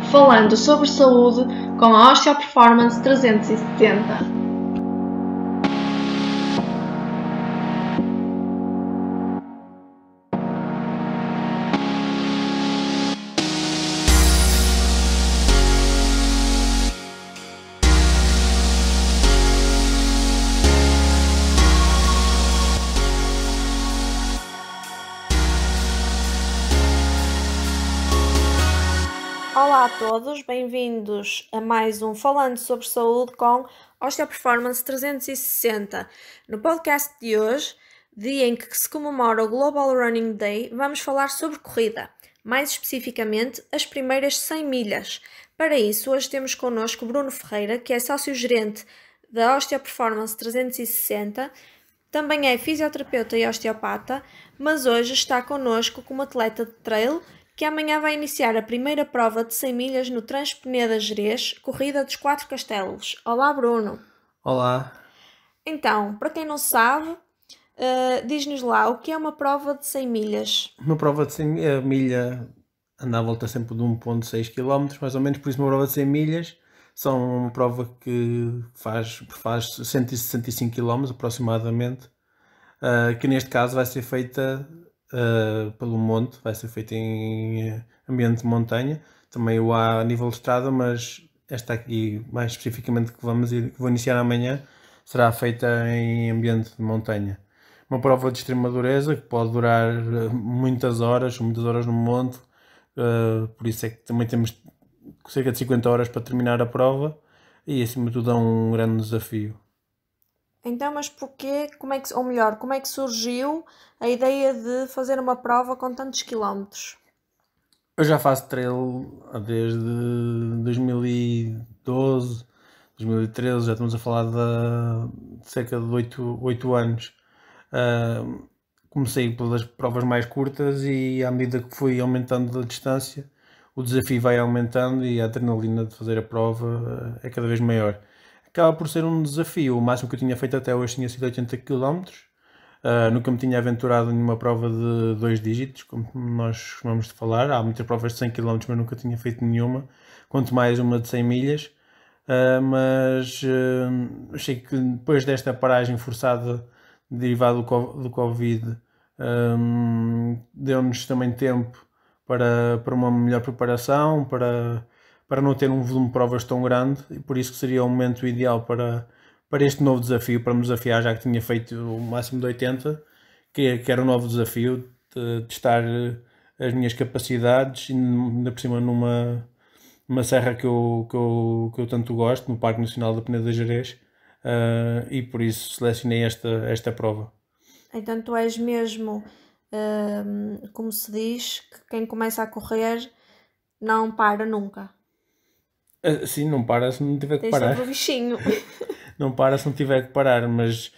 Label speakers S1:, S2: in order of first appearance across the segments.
S1: falando sobre saúde com a Osteoperformance 360.
S2: Olá a todos, bem-vindos a mais um Falando sobre Saúde com Osteoperformance 360. No podcast de hoje, dia em que se comemora o Global Running Day, vamos falar sobre corrida, mais especificamente as primeiras 100 milhas. Para isso, hoje temos connosco Bruno Ferreira, que é sócio-gerente da Osteoperformance 360, também é fisioterapeuta e osteopata, mas hoje está connosco como atleta de trail, que amanhã vai iniciar a primeira prova de 100 milhas no Transpeneda Gerês, Corrida dos 4 Castelos. Olá, Bruno.
S3: Olá.
S2: Então, para quem não sabe, diz-nos lá, o que é uma prova de 100 milhas?
S3: Uma prova de 100 a milha anda à volta sempre de 1,6 km, mais ou menos, por isso uma prova de 100 milhas são uma prova que faz 165 km aproximadamente, que neste caso vai ser feita pelo monte, vai ser feita em ambiente de montanha, também o há a nível de estrada, mas esta aqui, mais especificamente que vou iniciar amanhã, será feita em ambiente de montanha. Uma prova de extrema dureza que pode durar muitas horas no monte, por isso é que também temos cerca de 50 horas para terminar a prova e acima de tudo é um grande desafio.
S2: Então, mas porquê, como é que surgiu a ideia de fazer uma prova com tantos quilómetros?
S3: Eu já faço trail desde 2012, 2013, já estamos a falar de cerca de 8 anos. Comecei pelas provas mais curtas e à medida que fui aumentando a distância, o desafio vai aumentando e a adrenalina de fazer a prova é cada vez maior. Acaba por ser um desafio, o máximo que eu tinha feito até hoje tinha sido 80 km. Nunca me tinha aventurado em uma prova de 2 dígitos, como nós costumamos falar. Há muitas provas de 100 km, mas nunca tinha feito nenhuma, quanto mais uma de 100 milhas. Mas achei que depois desta paragem forçada derivada do Covid, deu-nos também tempo para uma melhor preparação, para não ter um volume de provas tão grande, e por isso que seria o momento ideal para este novo desafio, para me desafiar, já que tinha feito o máximo de 80, que era um novo desafio de testar as minhas capacidades, e ainda por cima numa serra que eu tanto gosto, no Parque Nacional da Peneda de Gerês, e por isso selecionei esta prova.
S2: Então tu és mesmo, como se diz, que quem começa a correr não para nunca.
S3: Sim, não para se não tiver que
S2: Tens
S3: parar.
S2: sempre o bichinho.
S3: Não para se não tiver que parar, mas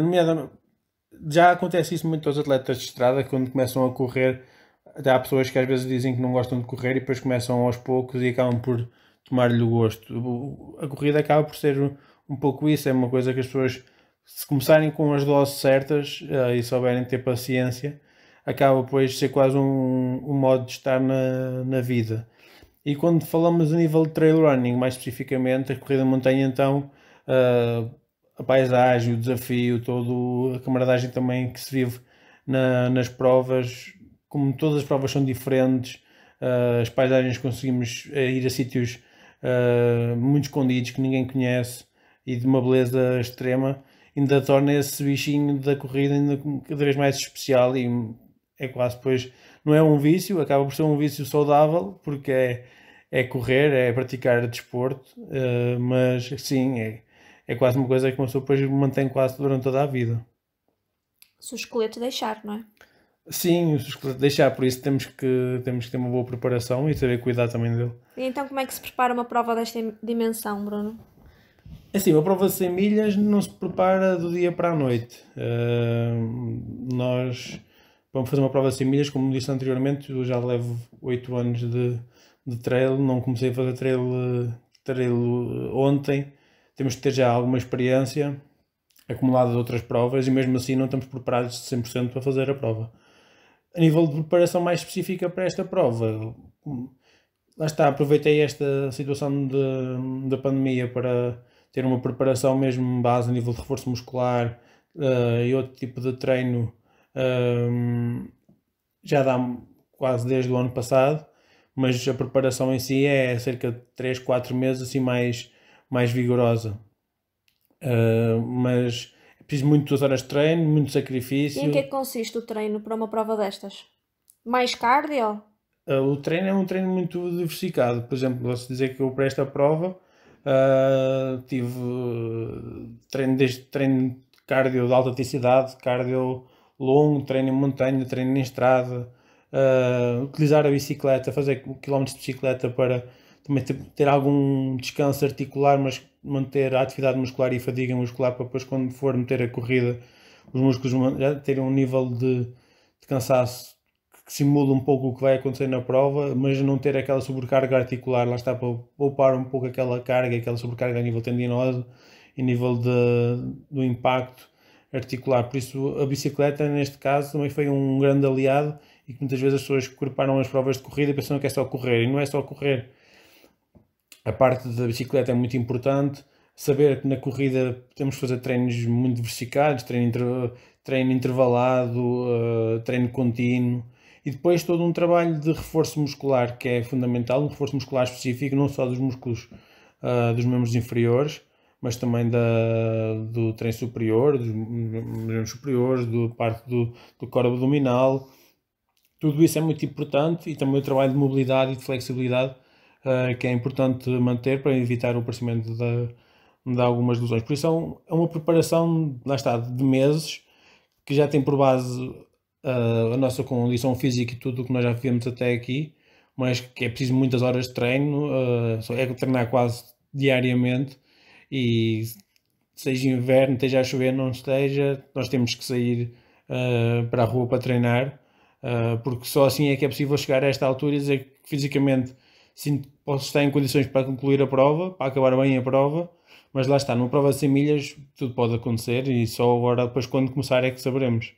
S3: já acontece isso muito aos atletas de estrada, quando começam a correr. Até há pessoas que às vezes dizem que não gostam de correr e depois começam aos poucos e acabam por tomar-lhe o gosto. A corrida acaba por ser um pouco isso, é uma coisa que as pessoas, se começarem com as doses certas e souberem ter paciência, acaba depois de ser quase um modo de estar na vida. E quando falamos a nível de trail running, mais especificamente, a corrida de montanha, então a paisagem, o desafio, toda a camaradagem também que se vive nas provas, como todas as provas são diferentes, as paisagens conseguimos ir a sítios muito escondidos que ninguém conhece e de uma beleza extrema, ainda torna esse bichinho da corrida ainda cada vez mais especial e é quase depois, não é um vício, acaba por ser um vício saudável, porque é correr, é praticar desporto, mas sim, é quase uma coisa que uma pessoa depois mantém quase durante toda a vida.
S2: Se o esqueleto deixar, não é?
S3: Sim, o esqueleto deixar, por isso temos que ter uma boa preparação e saber cuidar também dele.
S2: E então como é que se prepara uma prova desta dimensão, Bruno?
S3: Assim, uma prova de 100 milhas não se prepara do dia para a noite. Nós vamos fazer uma prova de 100 milhas, como disse anteriormente, eu já levo 8 anos de trail, não comecei a fazer trail ontem, temos que ter já alguma experiência acumulada de outras provas e mesmo assim não estamos preparados de 100% para fazer a prova. A nível de preparação mais específica para esta prova, lá está, aproveitei esta situação da pandemia para ter uma preparação mesmo base a nível de reforço muscular e outro tipo de treino já dá quase desde o ano passado, mas a preparação em si é cerca de 3 4 meses assim mais vigorosa. Mas é preciso muitas horas de treino, muito
S2: E
S3: sacrifício.
S2: em que é que consiste o treino para uma prova destas? Mais cardio?
S3: O treino é um treino muito diversificado. Por exemplo, posso dizer que eu para esta prova tive treino desde treino de cardio de alta intensidade, cardio longo, treino em montanha, treino em estrada, utilizar a bicicleta, fazer quilómetros de bicicleta para também ter algum descanso articular, mas manter a atividade muscular e a fadiga muscular para depois quando for meter a corrida os músculos já terem um nível de cansaço que simula um pouco o que vai acontecer na prova, mas não ter aquela sobrecarga articular, lá está, para poupar um pouco aquela carga, aquela sobrecarga a nível tendinoso e nível do impacto articular. Por isso a bicicleta neste caso também foi um grande aliado e que muitas vezes as pessoas que preparam as provas de corrida pensam que é só correr, e não é só correr. A parte da bicicleta é muito importante, saber que na corrida temos que fazer treinos muito diversificados, treino intervalado, treino contínuo e depois todo um trabalho de reforço muscular que é fundamental, um reforço muscular específico, não só dos músculos dos membros inferiores, mas também do treino superior, dos membros superiores, do parte do core abdominal. Tudo isso é muito importante e também o trabalho de mobilidade e de flexibilidade que é importante manter para evitar o aparecimento de algumas lesões. Por isso é uma preparação, lá está, de meses, que já tem por base a nossa condição física e tudo o que nós já vivemos até aqui, mas que é preciso muitas horas de treino, é treinar quase diariamente e seja inverno, esteja a chover, não esteja, nós temos que sair para a rua para treinar, porque só assim é que é possível chegar a esta altura e dizer que fisicamente posso estar em condições para concluir a prova, para acabar bem a prova, mas lá está, numa prova de 100 milhas tudo pode acontecer e só agora depois quando começar é que saberemos.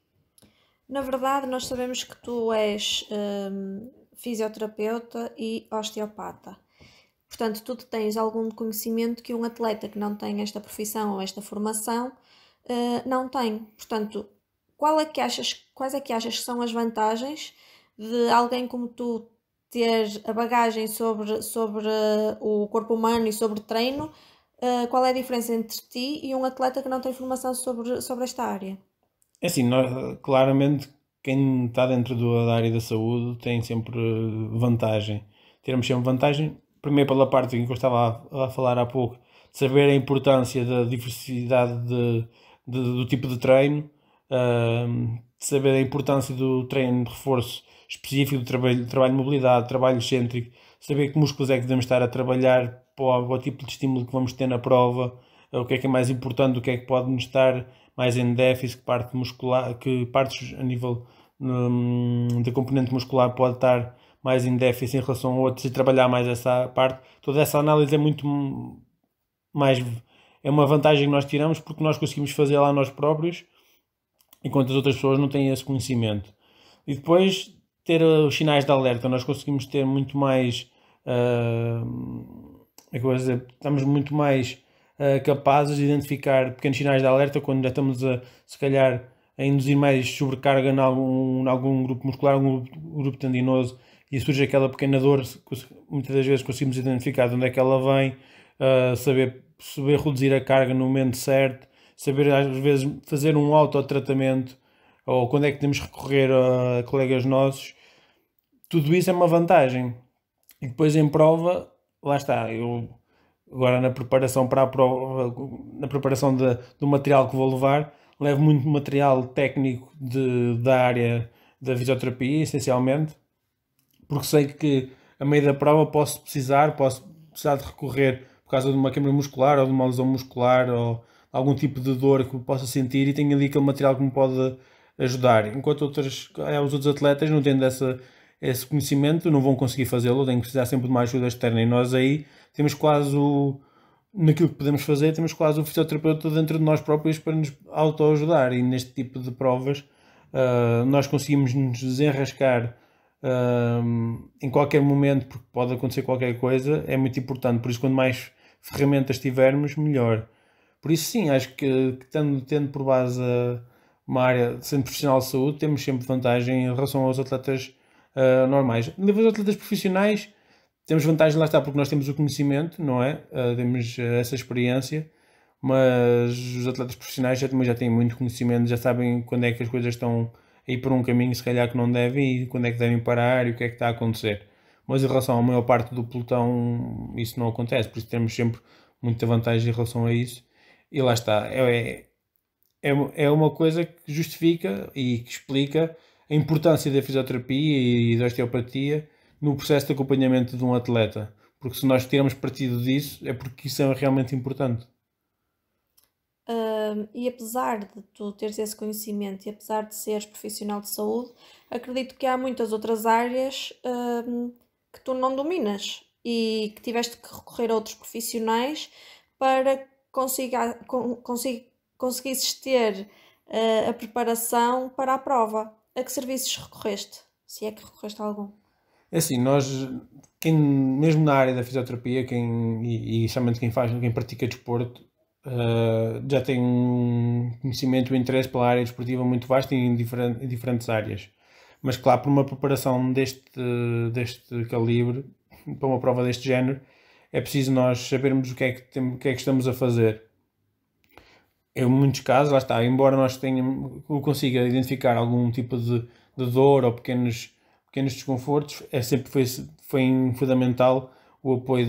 S2: Na verdade, nós sabemos que tu és fisioterapeuta e osteopata. Portanto, tu tens algum conhecimento que um atleta que não tem esta profissão ou esta formação não tem. Portanto, quais é que achas que são as vantagens de alguém como tu ter a bagagem sobre o corpo humano e sobre treino? Qual é a diferença entre ti e um atleta que não tem formação sobre esta área?
S3: É assim, claramente quem está dentro da área da saúde tem sempre vantagem. Teremos sempre vantagem, primeiro pela parte em que eu estava a falar há pouco, de saber a importância da diversidade do tipo de treino, de saber a importância do treino de reforço específico, do trabalho de mobilidade, trabalho excêntrico, saber que músculos é que devemos estar a trabalhar para o tipo de estímulo que vamos ter na prova, o que é mais importante, o que é que pode nos estar mais em déficit, que parte muscular, que partes a nível da componente muscular pode estar mais em déficit em relação a outros e trabalhar mais essa parte. Toda essa análise é muito mais, é uma vantagem que nós tiramos porque nós conseguimos fazer lá nós próprios, enquanto as outras pessoas não têm esse conhecimento. E depois ter os sinais de alerta, nós conseguimos ter muito mais, estamos muito mais capazes de identificar pequenos sinais de alerta quando já estamos se calhar a induzir mais sobrecarga em algum grupo muscular, algum grupo tendinoso e surge aquela pequena dor, muitas das vezes conseguimos identificar de onde é que ela vem, saber reduzir a carga no momento certo, saber às vezes fazer um autotratamento ou quando é que temos que recorrer a colegas nossos. Tudo isso é uma vantagem. E depois em prova, lá está, eu agora na preparação para a prova, na preparação do material que vou levar, levo muito material técnico da área da fisioterapia, essencialmente, porque sei que a meio da prova posso precisar de recorrer por causa de uma queimbra muscular ou de uma lesão muscular ou algum tipo de dor que possa sentir e tenho ali aquele material que me pode ajudar. Enquanto os outros atletas não tendo esse conhecimento, não vão conseguir fazê-lo, têm que precisar sempre de uma ajuda externa e nós aí temos quase naquilo que podemos fazer, temos quase o fisioterapeuta dentro de nós próprios para nos autoajudar e neste tipo de provas nós conseguimos nos desenrascar em qualquer momento, porque pode acontecer qualquer coisa, é muito importante. Por isso, quanto mais ferramentas tivermos, melhor. Por isso, sim, acho que tendo por base uma área, sendo profissional de saúde, temos sempre vantagem em relação aos atletas normais. Nível de atletas profissionais, temos vantagem, lá está, porque nós temos o conhecimento, não é? Temos essa experiência, mas os atletas profissionais também já têm muito conhecimento, já sabem quando é que as coisas estão a ir por um caminho, se calhar que não devem, e quando é que devem parar e o que é que está a acontecer. Mas em relação à maior parte do pelotão, isso não acontece, por isso temos sempre muita vantagem em relação a isso. E lá está, é uma coisa que justifica e que explica a importância da fisioterapia e da osteopatia no processo de acompanhamento de um atleta. Porque se nós tiramos partido disso, é porque isso é realmente importante.
S2: E apesar de tu teres esse conhecimento e apesar de seres profissional de saúde, acredito que há muitas outras áreas que tu não dominas e que tiveste que recorrer a outros profissionais para conseguisses ter a preparação para a prova. A que serviços recorreste? Se é que recorreste a algum?
S3: É assim, mesmo na área da fisioterapia, e somente quem pratica desporto, já tem um conhecimento e um interesse pela área desportiva muito vasto em diferentes áreas. Mas claro, por uma preparação deste calibre, para uma prova deste género, é preciso nós sabermos o que é que estamos a fazer. Em muitos casos, lá está, embora eu consiga identificar algum tipo de dor ou pequenos desconfortos, foi fundamental o apoio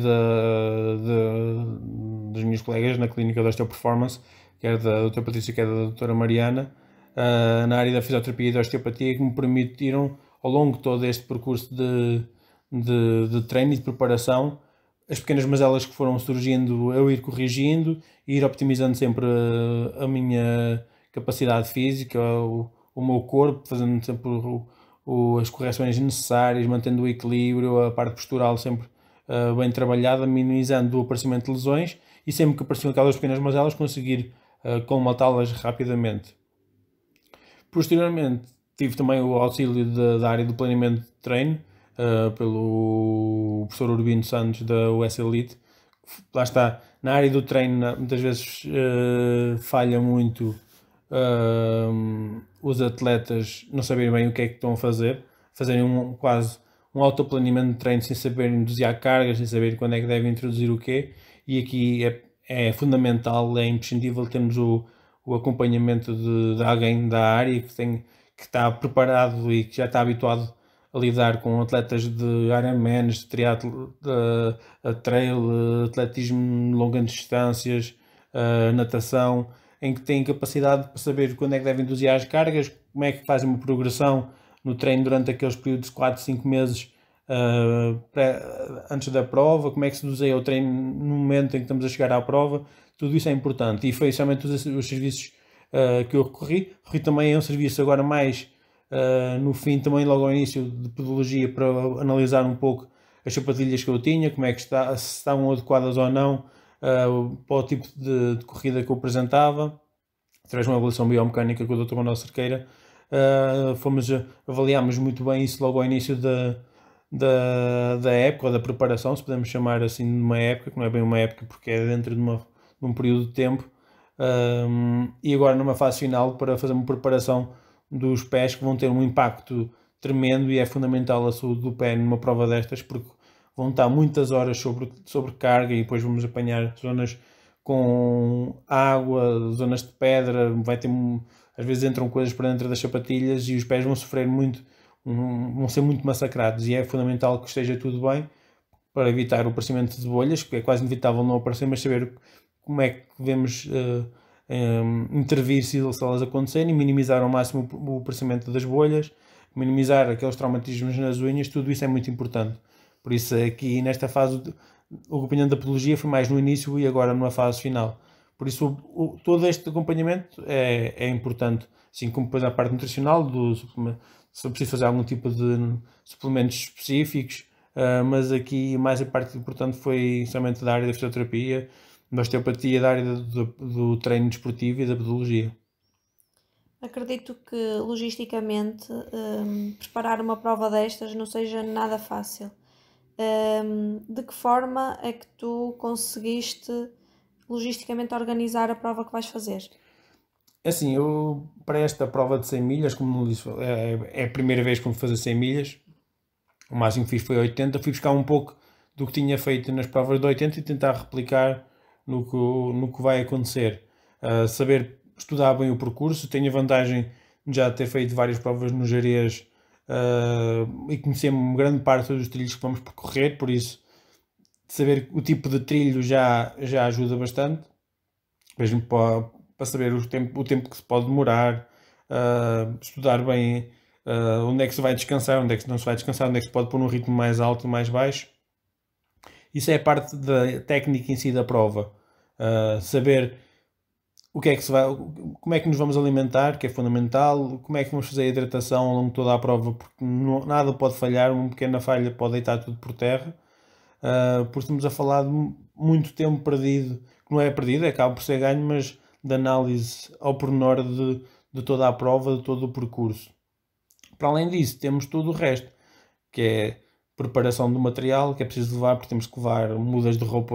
S3: dos meus colegas na clínica da Osteoperformance, quer da doutora Patrícia, quer da doutora Mariana, na área da fisioterapia e da osteopatia, que me permitiram, ao longo de todo este percurso de treino e de preparação, as pequenas mazelas que foram surgindo, eu ir corrigindo e ir optimizando sempre a minha capacidade física, o meu corpo, fazendo sempre as correções necessárias, mantendo o equilíbrio, a parte postural sempre bem trabalhada, minimizando o aparecimento de lesões e sempre que apareciam aquelas pequenas mazelas conseguir colmatá-las rapidamente. Posteriormente tive também o auxílio da área do planeamento de treino, pelo professor Urbino Santos da US Elite. Lá está, na área do treino muitas vezes falha muito os atletas não saberem bem o que é que estão a fazer, fazerem quase um autoplaneamento de treino sem saberem dosear cargas, sem saber quando é que devem introduzir o quê, e aqui é fundamental, é imprescindível termos o acompanhamento de alguém da área que está preparado e que já está habituado a lidar com atletas de Ironman, de triatlo, de trail, atletismo de longas distâncias, natação, em que têm capacidade para saber quando é que devem dosear as cargas, como é que fazem uma progressão no treino durante aqueles períodos de 4, 5 meses antes da prova, como é que se doseia o treino no momento em que estamos a chegar à prova. Tudo isso é importante e foi somente os serviços que eu recorri. Recorri também a um serviço agora mais no fim, também logo ao início, de podologia, para analisar um pouco as sapatilhas que eu tinha, como é que se estavam adequadas ou não para o tipo de corrida que eu apresentava. Através de uma avaliação biomecânica com o Dr. Manuel Cerqueira, avaliámos muito bem isso logo ao início da época, ou da preparação, se podemos chamar assim de uma época, que não é bem uma época porque é dentro de um período de tempo, e agora numa fase final para fazer uma preparação dos pés que vão ter um impacto tremendo, e é fundamental a saúde do pé numa prova destas, porque vão estar muitas horas sobre carga e depois vamos apanhar zonas com água, zonas de pedra, às vezes entram coisas para dentro das sapatilhas e os pés vão sofrer muito, vão ser muito massacrados, e é fundamental que esteja tudo bem para evitar o aparecimento de bolhas, que é quase inevitável não aparecer, mas saber como é que devemos intervir se elas acontecerem, minimizar ao máximo o aparecimento das bolhas, minimizar aqueles traumatismos nas unhas. Tudo isso é muito importante. Por isso aqui nesta fase o acompanhamento da podologia foi mais no início e agora numa fase final. Por isso todo este acompanhamento é importante, assim como depois a parte nutricional, se eu preciso fazer algum tipo de suplementos específicos, mas aqui mais a parte importante foi somente da área da fisioterapia, da osteopatia, da área do treino desportivo e da podologia.
S2: Acredito que logisticamente preparar uma prova destas não seja nada fácil. De que forma é que tu conseguiste logisticamente organizar a prova que vais fazer?
S3: Assim, eu para esta prova de 100 milhas, como disse, é a primeira vez que vou fazer 100 milhas. O máximo que fiz foi 80. Fui buscar um pouco do que tinha feito nas provas de 80 e tentar replicar no que vai acontecer. Saber estudar bem o percurso. Tenho a vantagem de já ter feito várias provas no Gerês e conhecer grande parte dos trilhos que vamos percorrer, por isso saber o tipo de trilho já ajuda bastante, mesmo para saber o tempo que se pode demorar, estudar bem onde é que se vai descansar, onde é que não se vai descansar, onde é que se pode pôr num ritmo mais alto e mais baixo. Isso é parte da técnica em si da prova. Saber o que é que se vai, como é que nos vamos alimentar, que é fundamental, como é que vamos fazer a hidratação ao longo de toda a prova, porque nada pode falhar, uma pequena falha pode deitar tudo por terra. Porque estamos a falar de muito tempo perdido, que não é perdido, acaba por ser ganho, mas de análise ao pormenor de toda a prova, de todo o percurso. Para além disso, temos tudo o resto, que é preparação do material, que é preciso levar, porque temos que levar mudas de roupa,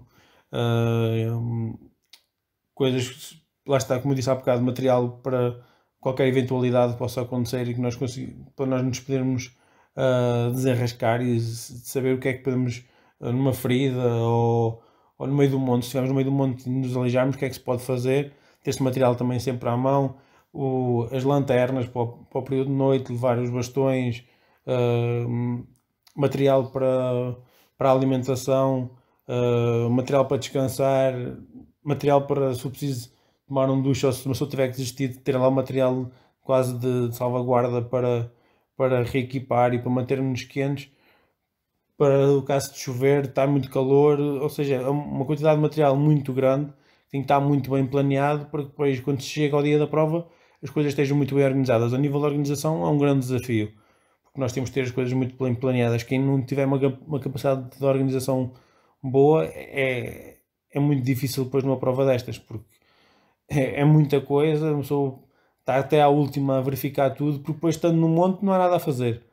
S3: coisas, lá está, como eu disse há bocado, material para qualquer eventualidade que possa acontecer e que para nós nos podermos desenrascar e saber o que é que podemos, numa ferida ou no meio do monte, se estivermos no meio do monte e nos aleijarmos, o que é que se pode fazer, ter esse material também sempre à mão, as lanternas para o período de noite, levar os bastões, material para a alimentação, material para descansar, material para, se for preciso, tomar um duche ou se uma pessoa tiver que desistir, ter lá o material quase de salvaguarda para reequipar e para manter-nos quentes, para o caso de chover, estar muito calor, ou seja, é uma quantidade de material muito grande, tem que estar muito bem planeado para que depois, quando se chega ao dia da prova, as coisas estejam muito bem organizadas. A nível da organização é um grande desafio, porque nós temos que ter as coisas muito bem planeadas. Quem não tiver uma capacidade de organização boa é muito difícil depois numa prova destas, porque é muita coisa, uma pessoa está até à última a verificar tudo, porque depois estando no monte não há nada a fazer.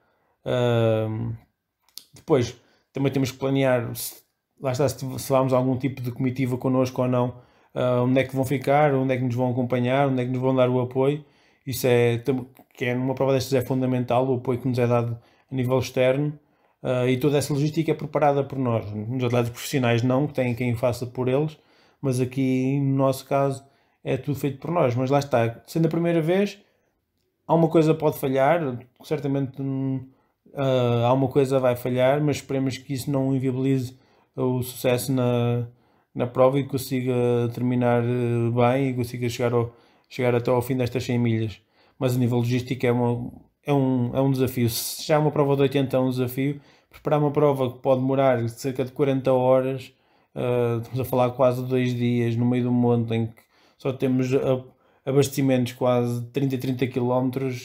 S3: Depois também temos que planear, lá está, se vamos a algum tipo de comitiva connosco ou não, onde é que vão ficar, onde é que nos vão acompanhar, onde é que nos vão dar o apoio. Isso que é numa prova destas é fundamental, o apoio que nos é dado a nível externo. E toda essa logística é preparada por nós. Nos atletas profissionais não, que têm quem o faça por eles, mas aqui no nosso caso é tudo feito por nós. Mas lá está, sendo a primeira vez, alguma coisa pode falhar, certamente alguma coisa vai falhar, mas esperemos que isso não inviabilize o sucesso na prova e consiga terminar bem e consiga chegar até ao fim destas 100 milhas. Mas a nível logístico é um desafio. Se já é uma prova de 80 é um desafio, preparar uma prova que pode demorar cerca de 40 horas, estamos a falar quase 2 dias no meio do monte em que só temos abastecimentos quase 30 quilómetros,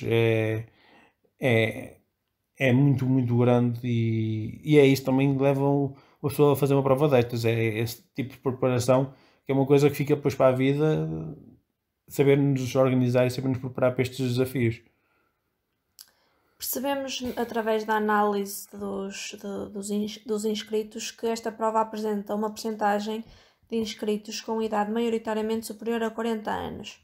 S3: é, é muito, muito grande e é isso também que leva a pessoa a fazer uma prova destas, é esse tipo de preparação que é uma coisa que fica depois para a vida, saber-nos organizar e saber-nos preparar para estes desafios.
S2: Percebemos através da análise dos inscritos que esta prova apresenta uma percentagem de inscritos com idade maioritariamente superior a 40 anos.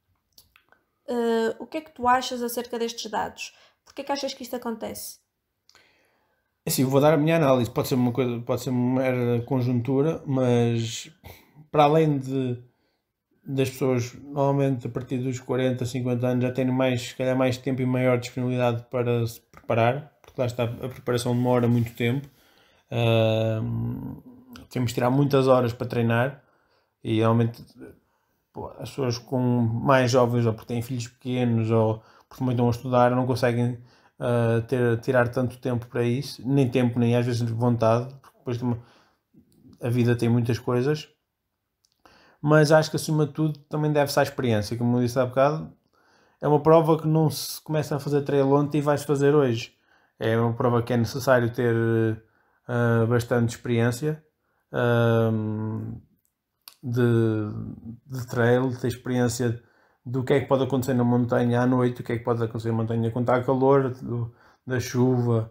S2: O que é que tu achas acerca destes dados? Porquê é que achas que isto acontece?
S3: Assim, eu vou dar a minha análise, pode ser uma coisa, pode ser uma mera conjuntura, mas para além das pessoas, normalmente a partir dos 40, 50 anos já têm mais, se calhar mais tempo e maior disponibilidade para se preparar, porque lá está, a preparação demora muito tempo. Temos que tirar muitas horas para treinar e realmente as pessoas com mais jovens ou porque têm filhos pequenos ou porque também estão a estudar não conseguem tirar tanto tempo para isso, nem tempo nem às vezes vontade, porque depois a vida tem muitas coisas, mas acho que acima de tudo também deve-se à experiência, como eu disse há bocado, é uma prova que não se começa a fazer trail ontem e vais fazer hoje, é uma prova que é necessário ter bastante experiência de trail, ter experiência do que é que pode acontecer na montanha à noite, o que é que pode acontecer na montanha quando está calor, da chuva,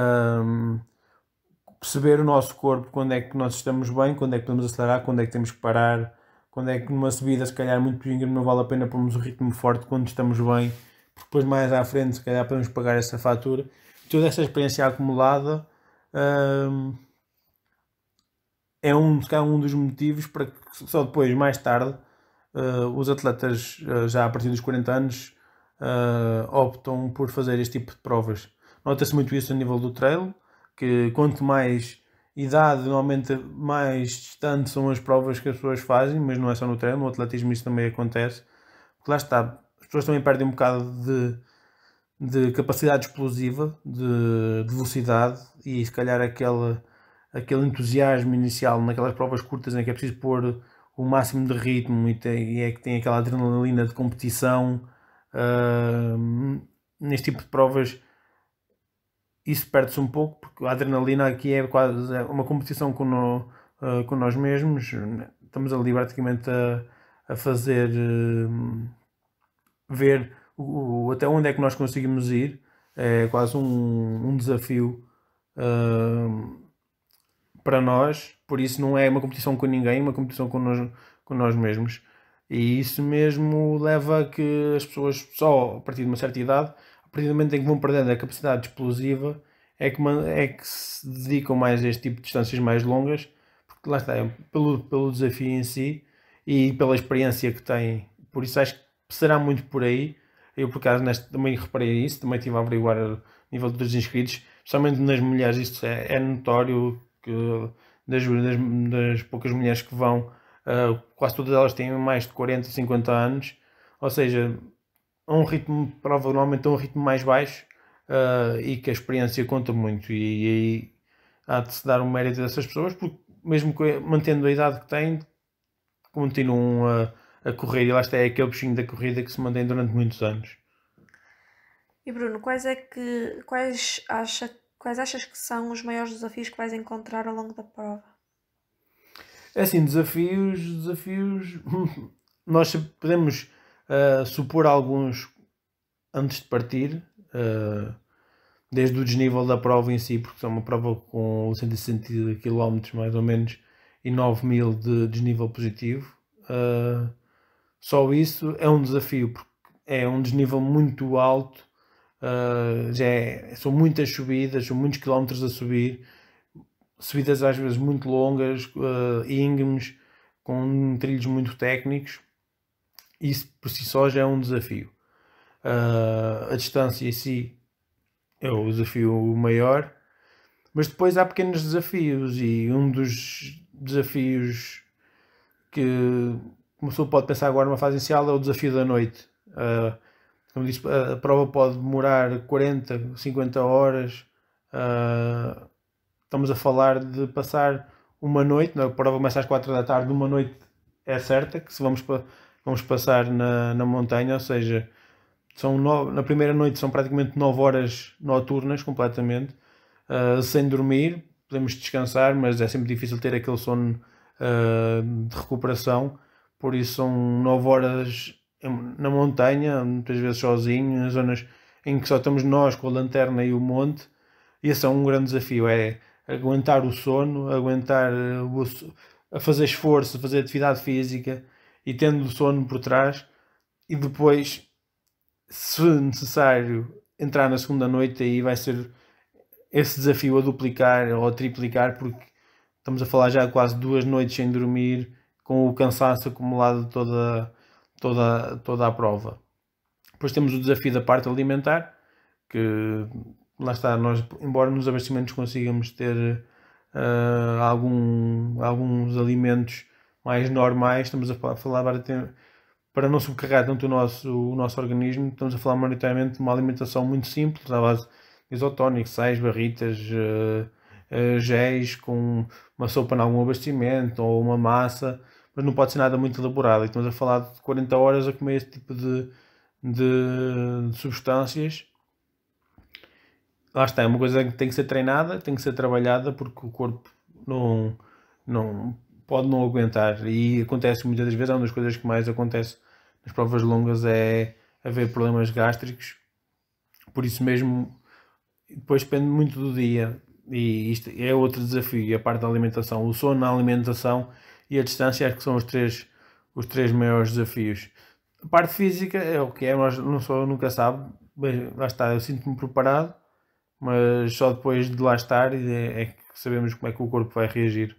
S3: perceber o nosso corpo, quando é que nós estamos bem, quando é que podemos acelerar, quando é que temos que parar, quando é que numa subida se calhar muito íngreme não vale a pena pormos o ritmo forte quando estamos bem, porque depois mais à frente se calhar podemos pagar essa fatura. Toda essa experiência acumulada é se calhar um dos motivos para que só depois, mais tarde, os atletas já a partir dos 40 anos optam por fazer este tipo de provas. Nota-se muito isso a nível do trail, que quanto mais idade, normalmente mais distante são as provas que as pessoas fazem, mas não é só no trail, no atletismo isso também acontece. Porque lá está, as pessoas também perdem um bocado de capacidade explosiva, de velocidade e se calhar aquele entusiasmo inicial naquelas provas curtas em que é preciso pôr o máximo de ritmo e é que tem aquela adrenalina de competição. Neste tipo de provas isso perde-se um pouco, porque a adrenalina aqui é quase uma competição com nós mesmos. Estamos ali praticamente a fazer ver até onde é que nós conseguimos ir. É quase um desafio para nós, por isso não é uma competição com ninguém, é uma competição com nós mesmos. E isso mesmo leva a que as pessoas, só a partir de uma certa idade, a partir do momento em que vão perdendo a capacidade explosiva, é que se dedicam mais a este tipo de distâncias mais longas, porque lá está, pelo desafio em si e pela experiência que têm. Por isso acho que será muito por aí. Eu, por acaso, também reparei isso, também estive a averiguar o nível dos inscritos, especialmente nas mulheres, isso é notório, que das poucas mulheres que vão, quase todas elas têm mais de 40, 50 anos, ou seja, a um ritmo, provavelmente a um ritmo mais baixo, e que a experiência conta muito, e aí há de se dar um mérito dessas pessoas, porque mesmo mantendo a idade que têm, continuam a correr, e lá está, é aquele bichinho da corrida que se mantém durante muitos anos.
S2: E Bruno, quais achas que são os maiores desafios que vais encontrar ao longo da prova?
S3: É assim, desafios, nós podemos supor alguns antes de partir, desde o desnível da prova em si, porque é uma prova com 160 km mais ou menos e 9.000 de desnível positivo. Só isso é um desafio, porque é um desnível muito alto, são muitas subidas, são muitos quilómetros a subir, subidas às vezes muito longas, íngremes, com trilhos muito técnicos. Isso por si só já é um desafio. A distância em si é o desafio maior, mas depois há pequenos desafios, e um dos desafios que uma pessoa pode pensar agora numa fase inicial é o desafio da noite. Como disse, a prova pode demorar 40, 50 horas. Estamos a falar de passar uma noite, a prova começa às 4 da tarde, uma noite é certa, que se vamos passar na montanha, ou seja, na primeira noite são praticamente 9 horas noturnas completamente, sem dormir. Podemos descansar, mas é sempre difícil ter aquele sono de recuperação, por isso são 9 horas na montanha, muitas vezes sozinho, nas zonas em que só estamos nós com a lanterna e o monte. E esse é um grande desafio, é aguentar o sono, aguentar a fazer esforço, a fazer atividade física e tendo o sono por trás, e depois, se necessário, entrar na segunda noite. Aí vai ser esse desafio a duplicar ou a triplicar, porque estamos a falar já de quase 2 noites sem dormir, com o cansaço acumulado de toda a prova. Depois temos o desafio da parte alimentar, que lá está, nós, embora nos abastecimentos consigamos ter alguns alimentos mais normais, estamos a falar para não subcarregar tanto o nosso organismo, estamos a falar maioritariamente de uma alimentação muito simples, à base de isotónicos, sais, barritas, géis, com uma sopa em algum abastecimento ou uma massa, mas não pode ser nada muito elaborado. Estamos a falar de 40 horas a comer este tipo de substâncias. Lá está, é uma coisa que tem que ser treinada, tem que ser trabalhada, porque o corpo não pode não aguentar, e acontece muitas das vezes, é uma das coisas que mais acontece nas provas longas é haver problemas gástricos. Por isso mesmo, depois depende muito do dia. E isto é outro desafio, a parte da alimentação. O sono, a alimentação e a distância acho que são os três maiores desafios. A parte física é o que é, nós nunca sabe. Bem, lá está, eu sinto-me preparado, mas só depois de lá estar é que sabemos como é que o corpo vai reagir.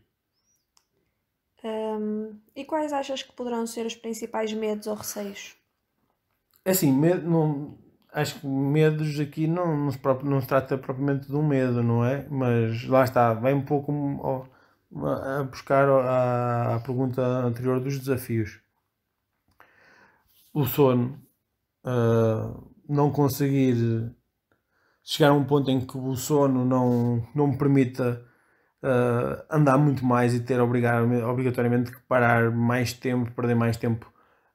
S2: E quais achas que poderão ser os principais medos ou receios?
S3: Assim, acho que medos aqui não se trata propriamente de um medo, não é? Mas lá está, vai um pouco a buscar à pergunta anterior dos desafios. O sono, não conseguir chegar a um ponto em que o sono não me permita andar muito mais e ter obrigatoriamente que parar mais tempo, perder mais tempo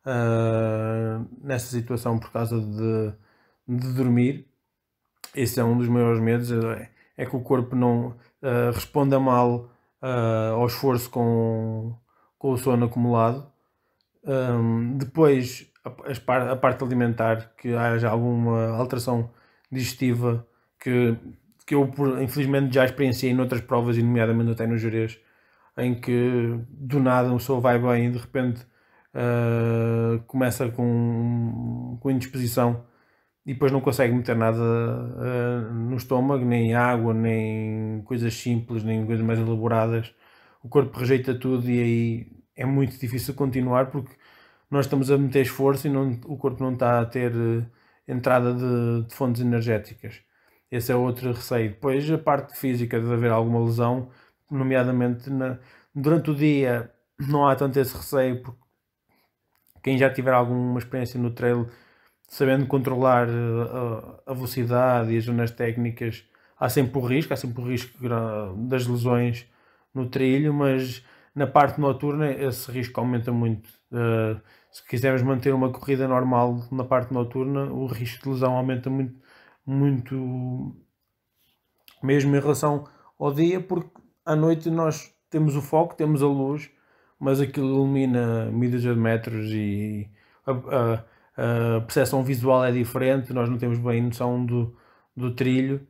S3: nessa situação por causa de dormir. Esse é um dos maiores medos, é que o corpo não responda mal ao esforço com o sono acumulado. Depois, a parte alimentar, que haja alguma alteração digestiva que eu infelizmente já experienciei noutras provas, e nomeadamente até no Jerez, em que do nada uma pessoa vai bem e de repente começa com indisposição e depois não consegue meter nada no estômago, nem água, nem coisas simples, nem coisas mais elaboradas. O corpo rejeita tudo e aí é muito difícil continuar porque nós estamos a meter esforço e o corpo não está a ter entrada de fontes energéticas. Esse é outro receio. Depois a parte física de haver alguma lesão, nomeadamente durante o dia não há tanto esse receio porque quem já tiver alguma experiência no trail, sabendo controlar a velocidade e as zonas técnicas, há sempre o risco das lesões no trilho, mas na parte noturna esse risco aumenta muito. Se quisermos manter uma corrida normal na parte noturna, o risco de lesão aumenta muito, muito mesmo em relação ao dia, porque à noite nós temos o foco, temos a luz, mas aquilo ilumina milhares de metros e a percepção visual é diferente, nós não temos bem noção do trilho,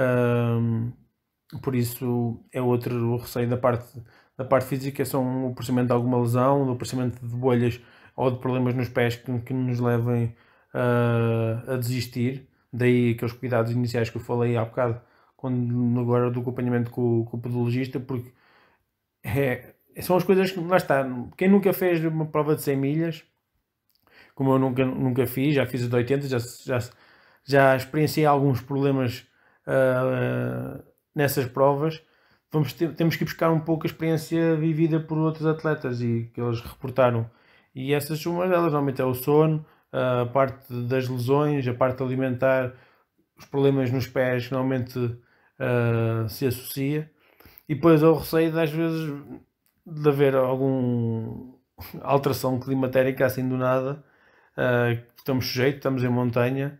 S3: por isso é outro receio da parte física, são o aparecimento de alguma lesão, o aparecimento de bolhas ou de problemas nos pés que nos levem a desistir. Daí aqueles cuidados iniciais que eu falei há bocado, agora do acompanhamento com o podologista, porque são as coisas que, lá está, quem nunca fez uma prova de 100 milhas, como eu nunca fiz, já fiz a de 80, já experienciei alguns problemas nessas provas, temos que ir buscar um pouco a experiência vivida por outros atletas e que eles reportaram. E essas uma delas normalmente é o sono, a parte das lesões, a parte alimentar, os problemas nos pés que normalmente se associa. E depois ao receio de, às vezes, de haver alguma alteração climatérica assim do nada. Estamos sujeitos, estamos em montanha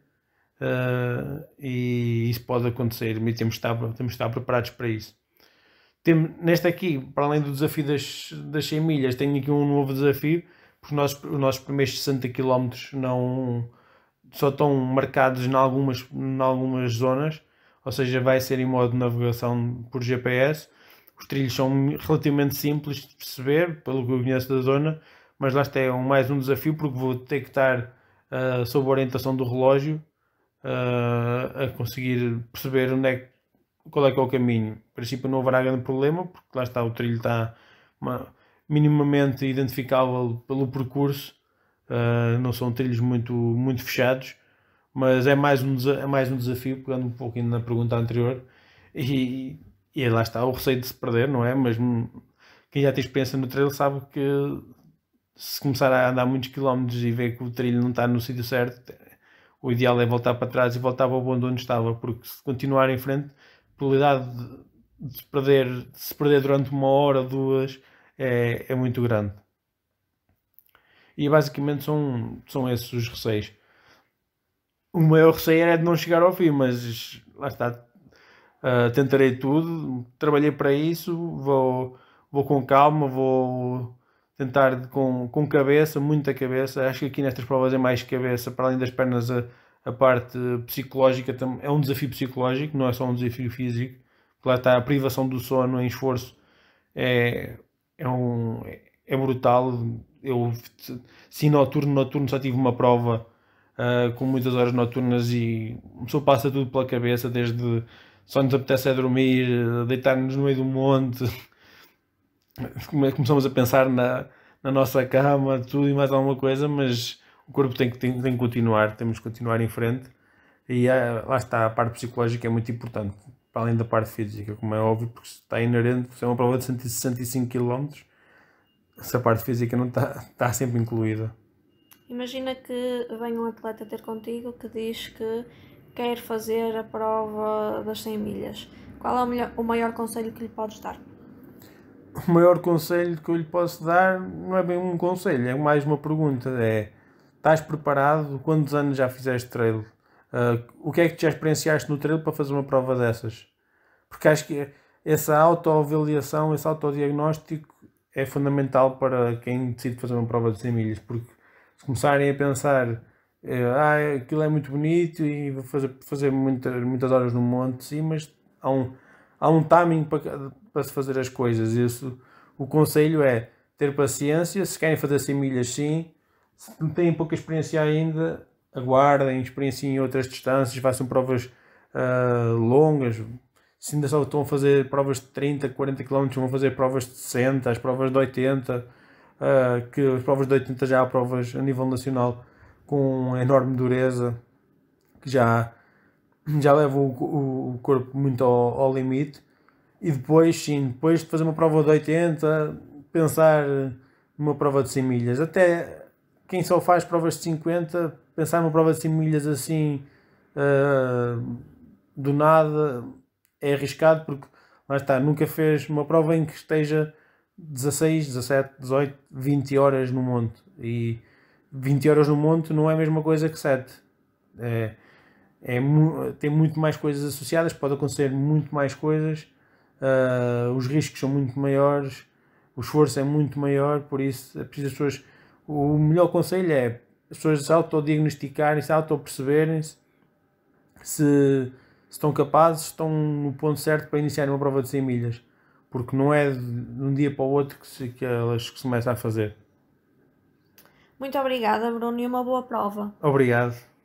S3: e isso pode acontecer e temos de estar preparados para isso. Neste aqui, para além do desafio das 100 milhas, tenho aqui um novo desafio, porque os nossos primeiros 60 km só estão marcados em algumas zonas, ou seja, vai ser em modo de navegação por GPS. Os trilhos são relativamente simples de perceber, pelo que eu conheço da zona, mas lá está, mais um desafio, porque vou ter que estar sob a orientação do relógio a conseguir perceber qual é que é o caminho. A princípio não haverá grande problema, porque lá está, o trilho está minimamente identificável pelo percurso, não são trilhos muito, muito fechados, mas é mais um desafio, pegando um pouquinho na pergunta anterior, e lá está, o receio de se perder, não é? Mas quem já tem experiência no trail sabe que se começar a andar muitos quilómetros e ver que o trilho não está no sítio certo, o ideal é voltar para trás e voltar ao ponto onde estava, porque se continuar em frente, a probabilidade de se perder durante uma hora, duas, é muito grande. E basicamente são esses os receios. O maior receio era de não chegar ao fim, mas lá está. Tentarei tudo, trabalhei para isso, vou com calma, vou tentar com cabeça, muita cabeça. Acho que aqui nestas provas é mais cabeça, para além das pernas, a parte psicológica é um desafio psicológico, não é só um desafio físico. Lá está, a privação do sono em esforço é, é brutal. Eu, sim, noturno só tive uma prova com muitas horas noturnas e a pessoa passa tudo pela cabeça, desde só nos apetece dormir, deitar-nos no meio do monte, começamos a pensar na nossa cama, tudo e mais alguma coisa, mas o corpo tem que continuar, temos que continuar em frente e lá está, a parte psicológica é muito importante, para além da parte física, como é óbvio, porque está inerente, se é uma prova de 165 km, essa parte física não está sempre incluída.
S2: Imagina que vem um atleta ter contigo que diz que quer fazer a prova das 100 milhas. Qual é o maior conselho que lhe podes dar?
S3: O maior conselho que eu lhe posso dar não é bem um conselho, é mais uma pergunta. Estás preparado? Quantos anos já fizeste trail? O que é que já experienciaste no trail para fazer uma prova dessas? Porque acho que essa autoavaliação, esse autodiagnóstico é fundamental para quem decide fazer uma prova de 100 milhas, porque se começarem a pensar aquilo é muito bonito e vou fazer muitas horas no monte, sim, mas há um timing para se fazer as coisas. Isso, o conselho é ter paciência. Se querem fazer 100 milhas, sim. Se não têm pouca experiência ainda, aguardem, experienciem outras distâncias, façam provas longas. Se ainda só estão a fazer provas de 30, 40 km, vão fazer provas de 60, as provas de 80, que as provas de 80 já há provas a nível nacional com enorme dureza, que já levam o corpo muito ao limite. E depois, sim, depois de fazer uma prova de 80, pensar numa prova de 100 milhas. Até quem só faz provas de 50, pensar numa prova de 100 milhas assim, do nada, é arriscado, porque lá está, nunca fez uma prova em que esteja 16, 17, 18, 20 horas no monte. E 20 horas no monte não é a mesma coisa que 7. Tem muito mais coisas associadas, pode acontecer muito mais coisas, os riscos são muito maiores, o esforço é muito maior, por isso é preciso as pessoas. O melhor conselho é as pessoas se autodiagnosticarem, se auto-perceberem-se se estão capazes, estão no ponto certo para iniciar uma prova de 100 milhas, porque não é de um dia para o outro que elas se começam a fazer.
S2: Muito obrigada, Bruno, e uma boa prova.
S3: Obrigado.